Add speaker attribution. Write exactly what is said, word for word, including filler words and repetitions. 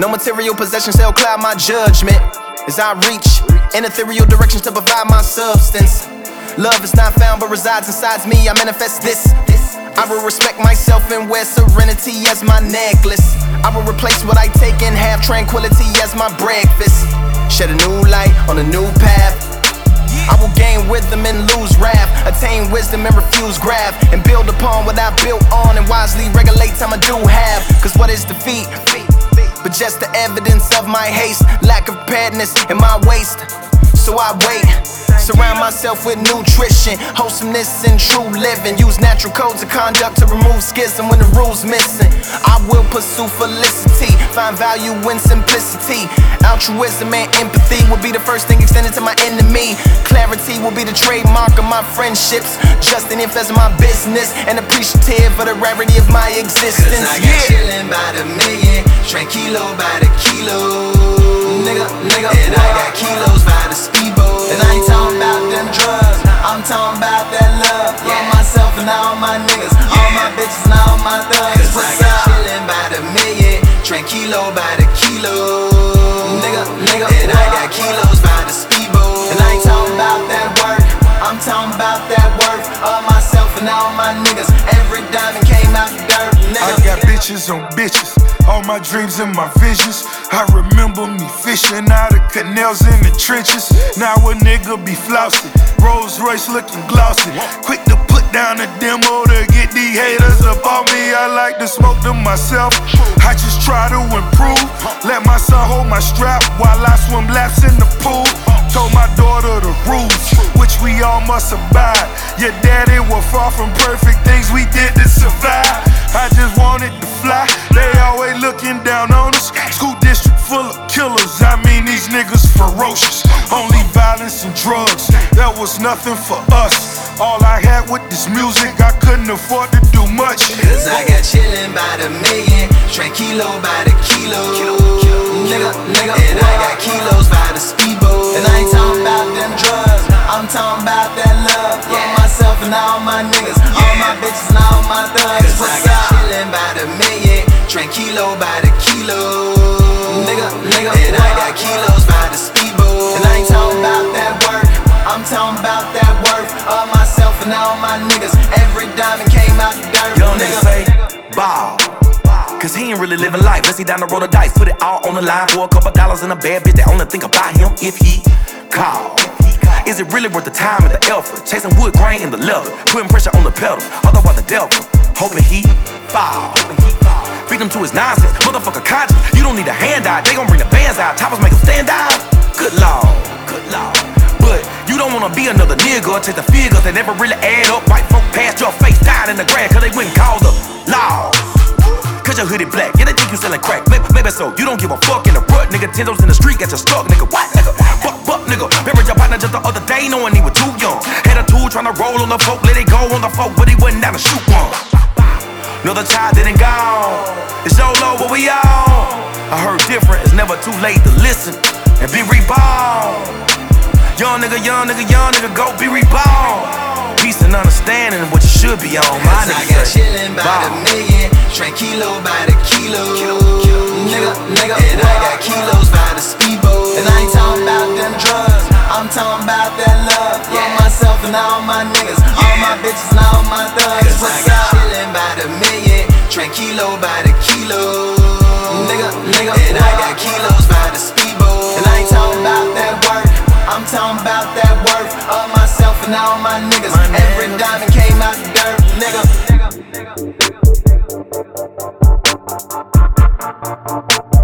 Speaker 1: No material possessions shall cloud my judgment as I reach in ethereal directions to provide my substance. Love is not found but resides inside me. I manifest this. I will respect myself and wear serenity as my necklace. I will replace what I take and have tranquility as my breakfast. Shed a new light on a new path. I will gain wisdom and lose wrath. Attain wisdom and refuse grab. And build upon what I built on and wisely regulate time I do have. Cause what is defeat? But just the evidence of my haste. Lack of preparedness in my waist. So I wait. Surround myself with nutrition, wholesomeness and true living. Use natural codes of conduct to remove schism when the rule's missing. I will pursue felicity, find value in simplicity. Altruism and empathy will be the first thing extended to my enemy. Clarity will be the trademark of my friendships. Just an infest of my business and appreciative of the rarity of my existence.
Speaker 2: Cause I got yeah. chillin' by the million, tranquilo by the kilo. Nigga, nigga, and I got kilos by the speedboat. And I ain't talking about them drugs, I'm talking about that love. Yeah. All myself and all my niggas, yeah. all my bitches and all my thugs. Cause What's I got up? Chillin' by the million, tranquilo by the kilo. Nigga, nigga, and I got kilos by the speedboat. And I ain't talking about that work, I'm talking about that worth. All myself and all my niggas, every diamond came out the dirt. Nigga.
Speaker 3: I got bitches on bitches, all my dreams and my visions. I remember me fishing out of canals in the trenches. Now a nigga be flousing, Rolls Royce looking glossy. Quick to put down a demo to get these haters up on me. I like to smoke to myself, I just try to improve. Let my son hold my strap while I swim laps in the pool. Told my daughter the rules, which we all must abide. Your daddy was far from perfect, things we did to survive. I just wanted to fly, they always looking down on us. School district full of killers, I mean these niggas ferocious. Only violence and drugs, that was nothing for us. All I had with this music, I couldn't afford to do much.
Speaker 2: Cause I got chillin' by the million, tranquilo by the kilo. Nigga, nigga, and I got kilos by the speedboat. And I ain't talking about them drugs, I'm talking about that love. Yeah. All myself and all my niggas, yeah. all my bitches and all my thugs. Cause What's I got up? Chillin' by the million, tranquilo by the kilo. Nigga, nigga, and I got kilos by the speedboat. And I ain't talking about that work, I'm talking about that worth. All myself and all my niggas, every diamond came out the dirt.
Speaker 4: Young nigga say, ball, cause he ain't really living life. Let's see down the road of dice, put it all on the line for a couple dollars in a bad bitch that only think about him if he call. Is it really worth the time and the effort? Chasing wood grain in the leather, putting pressure on the pedal, otherwise the devil, hoping he fall. Feed him to his nonsense, motherfucker conscience. You don't need a handout, they gon' bring the bands out. Toppers make him stand out. Good lord, good lord. But you don't wanna be another nigga or take the figures that never really add up. White folk past your face, dying in the grass, cause they wouldn't call the law. Cause your hoodie black, yeah, they think you sellin' crack. Maybe, maybe so, you don't give a fuck in the rut, nigga. Tendos in the street, got you stuck, nigga. What, nigga? Fuck, fuck, nigga. Buried your partner just the other day, knowing he was too young. Had a tool tryna roll on the folk, let it go on the folk, but he wasn't down to shoot one. Another child didn't gone. It's YOLO, what we on? I heard different, it's never too late to listen and be reborn. Young nigga, young nigga, young nigga, go be reborn. Peace and understanding what you should be on. My
Speaker 2: Cause I got chillin' by the million, tranquilo by the kilo. Nigga, nigga, and I got kilos by the speedboat. And I ain't talking about them drugs, I'm talking about that love. Yeah. All myself and all my niggas, yeah. all my bitches and all my thugs. Cause What's I got up? Chillin' by the million, tranquilo by the kilo. Nigga, nigga, and I got kilos by the speedboat. And I ain't talking about that work, I'm talking about that worth. All myself and all my niggas, my every diamond came out the dirt, nigga. nigga, nigga, nigga.